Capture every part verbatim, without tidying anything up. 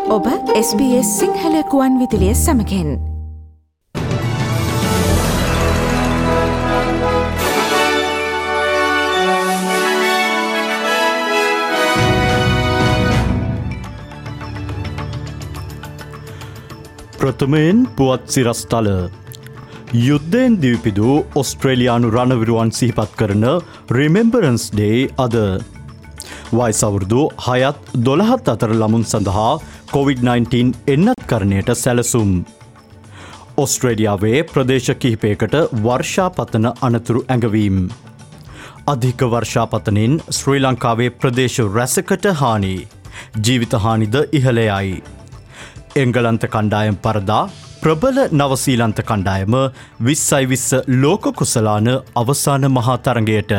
ඔබ S B S Sinhala කුවන් විදුලිය සමගින් ප්‍රථමයෙන් පුවත් සිරස්තල යුද්ධයෙන් දිවිපිදූ ඔස්ට්‍රේලියානු රණවිරුවන් සිහිපත් කරන රිමෙම්බරන්ස් ඩේ අද වයස අවුරුදු හයත් දොළහත් අතර ළමුන් සඳහා කොවිඩ් නයින්ටීන් එන්නත් කරණයට සැලසුම්. ඔස්ට්‍රේලියාවේ ප්‍රදේශ කිහිපයකට වර්ෂාපතන අනතුරු ඇඟවීම්. අධික වර්ෂාපතනින් ශ්‍රී ලංකාවේ ප්‍රදේශ රැසකට හානි. ජීවිත හානිද ඉහළයයි. එංගලන්ත කණ්ඩායම් පරදා ප්‍රබල නවසීලන්ත කණ්ඩායම විස්සයි විස්ස ලෝක කුසලාන අවසාන මහා තරගයට.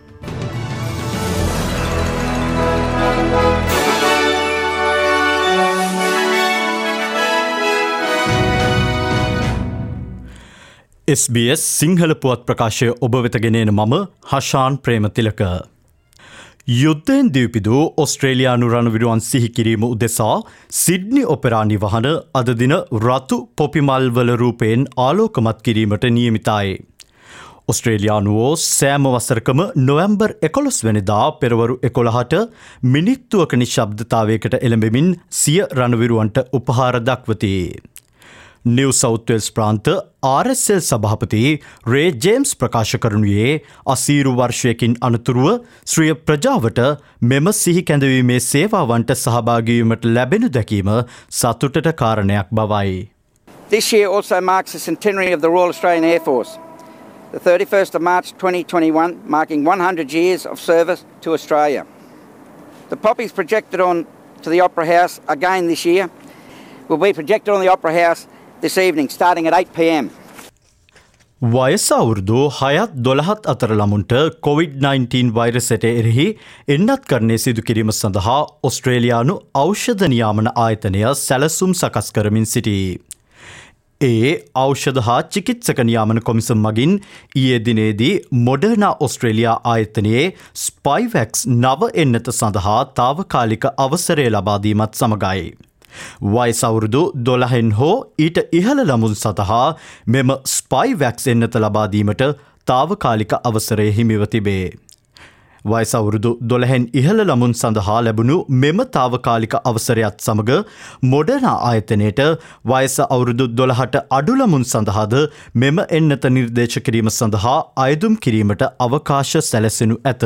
S B S සිංහල පුවත් ප්‍රකාශය ඔබ වෙතගෙනන මම හෂාන් ප්‍රේමතිලක. යුද්ධයෙන් දිවිපිදූ ඔස්ට්‍රේලියානු රණවිරුවන් සිහිකිරීම උදෙසා සිඩ්නි ඔපෙරා නිවහන අද දින රතු පොපිමල්වල රූපයෙන් ආලෝකමත් කිරීමට නියමිතයි. ඔස්ට්‍රේලියානුවෝ සෑම වසරකම නොවැම්බර් එකොළොස් වෙනිදා පෙරවරු එකොළහට මිනිත්තුවක නිශ්ශබ්දතාවයකට එළඹෙමින් සිය රණවිරුවන්ට උපහාර දක්වති. නිව් සවුත් වෙල්ස් ප්‍රාන්ත R S L සභාපති රේ ජේම්ස් ප්‍රකාශ කරනුයේ අසීරු වර්ෂයකින් අනතුරුව ශ්‍රිය ප්‍රජාවට මෙම සිහි කැඳවීමේ සේවාවන්ට සහභාගීවීමට ලැබෙනු දැකීම සතුටට කාරණයක් බවයි. This year also marks the centenary of the Royal Australian Air Force, the thirty-first of March twenty twenty-one, marking one hundred years of service to Australia. The poppies projected on to the Opera House again this year will be projected on the Opera House this evening starting at eight p m. වයස අවුරුදු හයත් දොළහත් අතර ළමුන්ට Covid nineteen වෛරසයට එරෙහි එන්නත් කරණය සිදු කිරීම සඳහා ඔස්ට්‍රේලියානු ඖෂධ නියාමන ආයතනය සැලසුම් සකස් කරමින් සිටී. ඒ ඖෂධ හා චිකිත්සක නියාමන කොමිසම් මගින් ඊයේ දිනේදී මොඩර්නා ඔස්ට්‍රේලියා ආයතනයේ ස්පයිවැක්ස් නව එන්නත සඳහා තාවකාලික අවසරය ලබාදීමත් සමගයි. වයස අවුරුදු දොළහෙන් හෝ ඊට ඉහළ ළමුන් සඳහා මෙම ස්පයිවැක්ස් එන්නත ලබාදීමට තාවකාලික අවසරය හිමිව තිබේ. වයස අවුරුදු දොළහෙන් ඉහළ ළමුන් සඳහා ලැබුණු මෙම තාවකාලික අවසරයත් සමග මොඩර්නා ආයතනයට වයස අවුරුදු දොළහට අඩු ළමුන් සඳහාද මෙම එන්නත නිර්දේශ කිරීම සඳහා අයදුම් කිරීමට අවකාශ සැලසෙනු ඇත.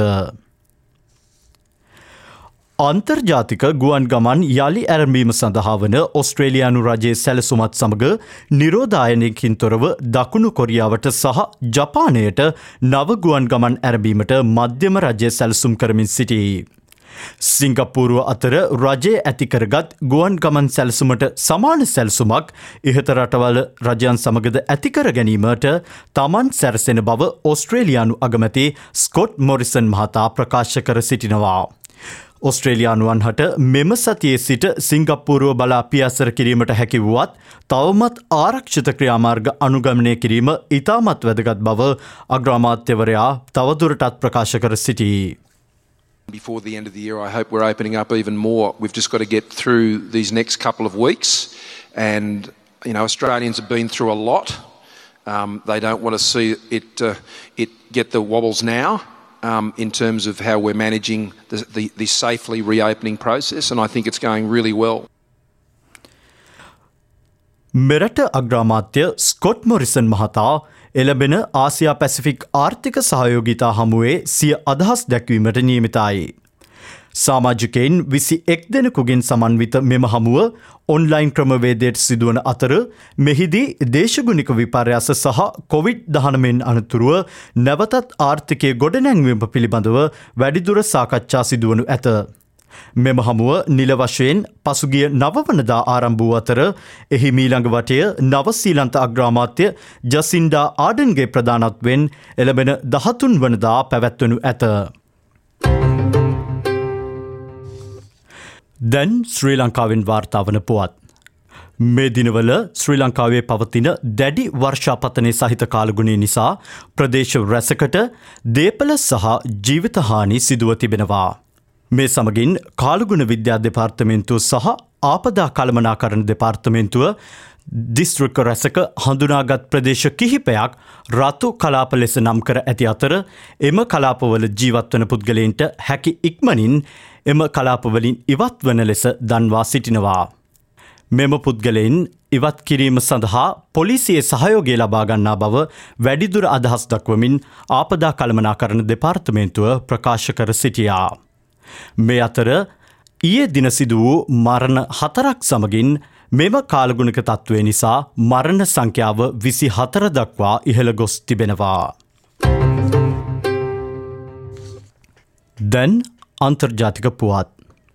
අන්තර්ජාතික ගුවන් ගමන් යළි ඇරඹීම සඳහා වන ඔස්ට්‍රේලියානු රජයේ සැලසුමත් සමග නිරෝධායනයකින් තොරව දකුණු කොරියාවට සහ ජපානයට නව ගුවන් ගමන් ඇරඹීමට මධ්‍යම රජය සැලසුම් කරමින් සිටී. සිංගප්පූරුව අතර රජය ඇතිකරගත් ගුවන් ගමන් සැලසුමට සමාන සැලසුමක් ඉහත රටවල රජයන් සමගද ඇතිකර ගැනීමට තමන් සැරසෙන බව ඔස්ට්‍රේලියානු අගමැති ස්කොට් මොරිසන් මහතා ප්‍රකාශ කර සිටිනවා. ඔස්ට්‍රේලියානුවන් හට මෙම සතියේ සිට සිංගප්පූරුව බලා පියාසර කිරීමට හැකිවුවත් තවමත් ආරක්ෂිත ක්‍රියාමාර්ග අනුගමනය කිරීම ඉතාමත් වැදගත් බව අග්‍රාමාත්‍යවරයා තවදුරටත් ප්‍රකාශ කර සිටී. Before the end of the year, I hope we're opening up even more. We've just got to get through these next couple of weeks. And, you know, Australians have been through a lot. Um, they don't want to see it, uh, it get the wobbles now. Um, in terms of how we're managing the, the, the safely reopening process, and I think it's going really well. මෙරට අග්‍රාමාත්‍ය Scott Morrison මහතා එළඹෙන ආසියා Pacific ආර්ථික සහයෝගිතා හමුවේ සිය අදහස් දැක්වීමට නියමිතයි. සාමාජිකයින් විසි එක් දෙනෙකුගෙන් සමන්විත මෙම හමුව ඔන්ලයින් ක්‍රමවේදයට සිදුවන අතර මෙහිදී දේශගුණික විපර්යාස සහ කොවිඩ් දහනමෙන් අනතුරුව නැවතත් ආර්ථිකය ගොඩනැංවීම පිළිබඳව වැඩිදුර සාකච්ඡා සිදුවනු ඇත. මෙම හමුව නිල වශයෙන් පසුගිය නවවනදා ආරම්භ වූ අතර එහි මීළඟ වටය නවසීලන්ත අග්‍රාමාත්‍ය ජසින්ඩා ආඩන්ගේ ප්‍රධානත්වෙන් එළඹෙන දහතුන් වනදා පැවැත්වනු ඇත. දැන් ශ්‍රී ලංකාවෙන් වාර්තාවන පුවත්. මේ දිනවල ශ්‍රී ලංකාවේ පවතින දැඩි වර්ෂාපතනය සහිත කාලගුණය නිසා ප්‍රදේශ රැසකට දේපල සහ ජීවිතහානි සිදුව තිබෙනවා. මේ සමගින් කාලගුණ විද්‍යා දෙපාර්තමේන්තුව සහ ආපදා කළමනාකරණ දෙපාර්තමේන්තුව දිස්ත්‍රික්ක රැසක හඳුනාගත් ප්‍රදේශ කිහිපයක් රතු කලාප ලෙස නම් කර ඇති අතර එම කලාපවල ජීවත්වන පුද්ගලයන්ට හැකි ඉක්මනින් එම කලාපවලින් ඉවත් වන ලෙස දන්වා සිටිනවා. මෙම පුද්ගලයන් ඉවත් කිරීම සඳහා පොලිසියේ සහයෝගය ලබා ගන්නා බව වැඩිදුර අදහස් දක්වමින් ආපදා කළමනාකරණ දෙපාර්තමේන්තුව ප්‍රකාශ කර සිටියා. මේ අතර ඊයේ දින සිදු වූ මරණ හතරක් සමගින් මෙම කාලගුණක තත්ත්වය නිසා මරණ සංඛ්‍යාව විසි හතර දක්වා ඉහළ ගොස් තිබෙනවා. දැන් අන්තර්ජාතික පුවත්.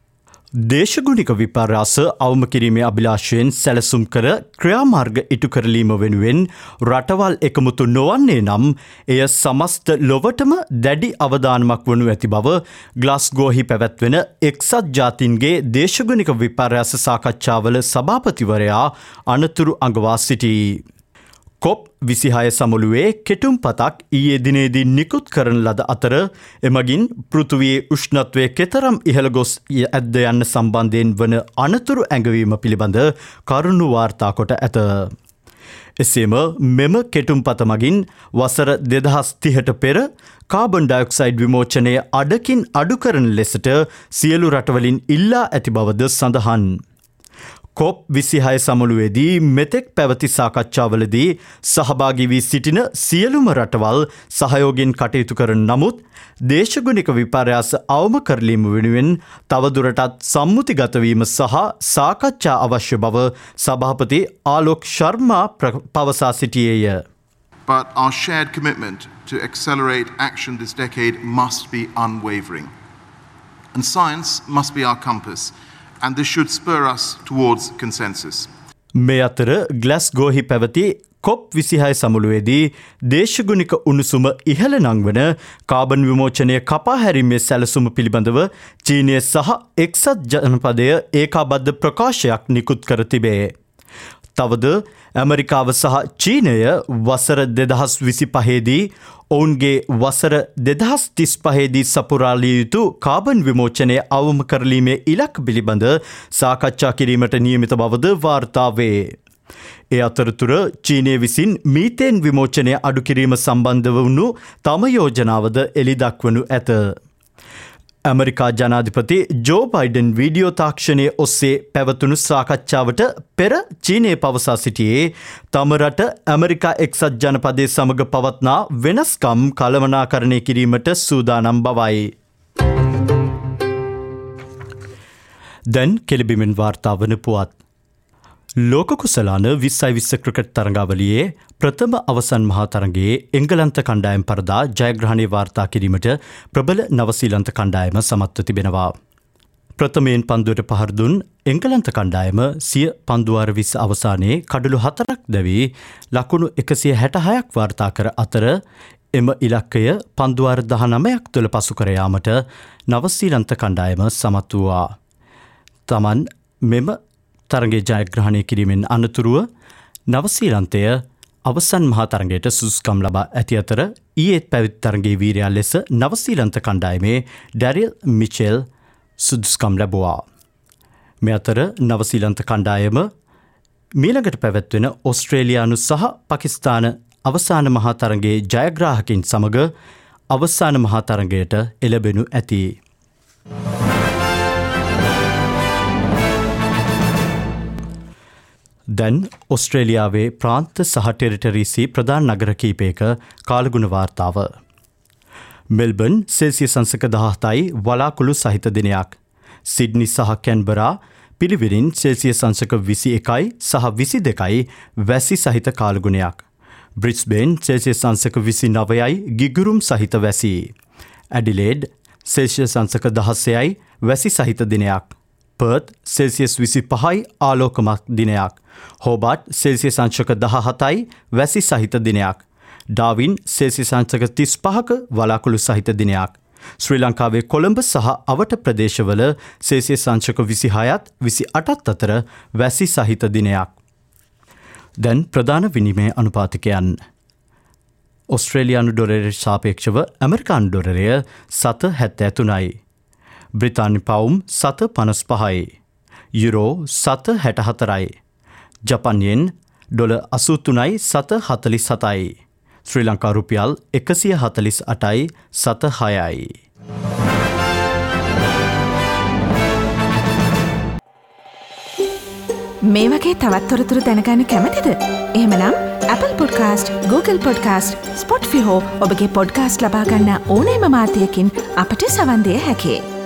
දේශගුණික විපර්යාස අවම කිරීමේ අභිලාෂයෙන් සැලසුම් කර ක්‍රියාමාර්ග ඉටු කරලීම වෙනුවෙන් රටවල් එකමුතු නොවන්නේ නම් එය සමස්ත ලොවටම දැඩි අවධානමක් වනු ඇති බව ග්ලාස්ගෝහි පැවැත්වෙන එක්සත් ජාතීන්ගේ දේශගුණික විපර්යාස සාකච්ඡාවල සභාපතිවරයා අනතුරු අඟවා සිටී. කොප් විසිහය සමුළුවේ කෙටුම් පතක් ඊයේ දිනේදී නිකුත් කරන ලද අතර එමගින් පෘථුවියේ උෂ්ණත්වය කෙතරම් ඉහළ ගොස් ඇද්ද යන්න සම්බන්ධයෙන් වන අනතුරු ඇඟවීම පිළිබඳ කරුණු වාර්තා කොට ඇත. එසේම මෙම කෙටුම් පත මගින් වසර දෙදහස් තිහට පෙර කාබන් ඩයොක්සයිඩ් විමෝචනය අඩකින් අඩු කරන ලෙසට සියලු රටවලින් ඉල්ලා ඇති බවද සඳහන්. කොප් විසිහය සමුළුවේදී මෙතෙක් පැවති සාකච්ඡාවලදී සහභාගී වී සිටින සියලුම රටවල් සහයෝගයෙන් කටයුතු කරන නමුත් දේශගුණික විපර්යාස අවම කරලීම වෙනුවෙන් තවදුරටත් සම්මුතිගත වීම සහ සාකච්ඡා අවශ්‍ය බව සභාපති ආලෝක් ශර්මා පවසා සිටියේය. But our shared commitment to accelerate action this decade must be unwavering. And science must be our compass. And this should spur us towards consensus. මේ අතර ග්ලාස්ගෝහි පැවති කොප් විසිහය සමුළුවේදී දේශගුණික උණුසුම ඉහළ නංවන කාබන් විමෝචනය කපා හැරීමේ සැලසුම පිළිබඳව චීනය සහ එක්සත් ජනපදය ඒකාබද්ධ ප්‍රකාශයක් නිකුත් කර තිබේ. තවද ඇමරිකාව සහ චීනය වසර දෙදහස් විසි පහේදී ඔවුන්ගේ වසර දෙදහස් තිස් පහේදී සපුරාලිය යුතු කාබන් විමෝචනය අවම කරලීමේ ඉලක්ක පිළිබඳ සාකච්ඡා කිරීමට නියමිත බවද වාර්තාවේ. ඒ අතරතුර චීනය විසින් මීතේන් විමෝචනය අඩු කිරීම සම්බන්ධව වුණු තම යෝජනාවද එළි දක්වනු ඇත. ඇමරිකා ජනාධිපති ජෝ බයිඩන් වීඩියෝ තාක්ෂණය ඔස්සේ පැවතුණු සාකච්ඡාවට පෙර චීනය පවසා සිටියේ තම රට ඇමරිකා එක්සත් ජනපදය සමග පවත්නා වෙනස්කම් කළමනාකරණය කිරීමට සූදානම් බවයි. දැන් කෙලිබිමෙන් වාර්තා වන පුවත්. ලෝක කුසලාන විස්සයි විස්ස ක්‍රිකට් තරඟාවලියේ ප්‍රථම අවසන් මහා තරගයේ එංගලන්ත කණ්ඩායම් පරදා ජයග්‍රහණය වාර්තා කිරීමට ප්‍රබල නවසීලන්ත කණ්ඩායම සමත්ව තිබෙනවා. ප්‍රථමයෙන් පන්දුවට පහර දුන් එංගලන්ත කණ්ඩායම සිය පන්දුවාර විස්ස අවසානයේ කඩලු හතරක් දැවී ලකුණු එකසිය හැටහයක් වාර්තා කර අතර එම ඉලක්කය පන්දුවාර දහනමයක් තුළ පසු කර යාමට නවසීලන්ත කණ්ඩායම සමත් වූවා. තමන් මෙම තරගේ ජයග්‍රහණය කිරීමෙන් අනතුරුව නවසීලන්තය අවසන් මහා තරගයට සුදුසුකම් ලබා ඇති අතර ඊයේත් පැවති තරගයේ වීරයා ලෙස නවසීලන්ත කණ්ඩායමේ ඩැරිල් මිචෙල් සුදුසුකම් ලැබුවා. මේ අතර නවසීලන්ත කණ්ඩායම මීළඟට පැවැත්වෙන ඔස්ට්‍රේලියානු සහ පාකිස්තාන අවසාන මහා තරගයේ ජයග්‍රාහකින් සමග අවසාන මහා තරගයට එළඹෙනු ඇති. දැන් ඔස්ට්‍රේලියාවේ ප්‍රාන්ත සහ ටෙරිටරීසි ප්‍රධාන නගර කීපයක කාලගුණ වාර්තාව. මෙල්බන් සෙල්සියස් අංශක දහහතයි වලාකුළු සහිත දිනයක්. සිඩ්නි සහ කැන්බරා පිළිවෙලින් සෙල්සියස් අංශක විසි එකයි සහ විසි දෙකයි වැසි සහිත කාලගුණයක්. බ්‍රිස්බේන් සෙල්සියස් අංශක විසි නවයයි ගිගුරුම් සහිත වැසි. ඇඩිලේඩ් සෙල්සියස් අංශක දහසයයි වැසි සහිත දිනයක්. පර්ත් සෙල්සියස් විසි පහයි ආලෝකමත් දිනයක්. හෝබාට් සෙල්සියස් අංශක දහහතයි වැසි සහිත දිනයක්. ඩාවින් සෙල්සියස් අංශක තිස් පහක වලාකුළු සහිත දිනයක්. ශ්‍රී ලංකාවේ කොළඹ සහ අවට ප්‍රදේශවල සෙල්සියස් අංශක විසිහයත් විසි අටත් අතර වැසි සහිත දිනයක්. දැන් ප්‍රධාන විනිමය අනුපාතිකයන්. ඔස්ට්‍රේලියානු ඩොලරයට සාපේක්ෂව ඇමරිකානු ඩොලරය සත හැත්තෑ තුනයි. බ්‍රිතාන්‍ය පවුම් සත පනස් පහයි. යුරෝ සත හැට හතරයි. ජපන්යෙන් ඩොල අසූතුනයි සත හතලිස් සතයි. ශ්‍රී ලංකා රුපියල් එකසිය හතලිස් අටයි සත හයයි. මේ වගේ තවත් තොරතුරු දැනගන්න කැමතිද? එහෙමනම් Apple Podcast, Google Podcast, Spotify හෝ ඔබගේ පොඩ්කාස්ට් ලබා ගන්න ඕනෑම මාධ්‍යයකින් අපට සවන් දිය හැකියි.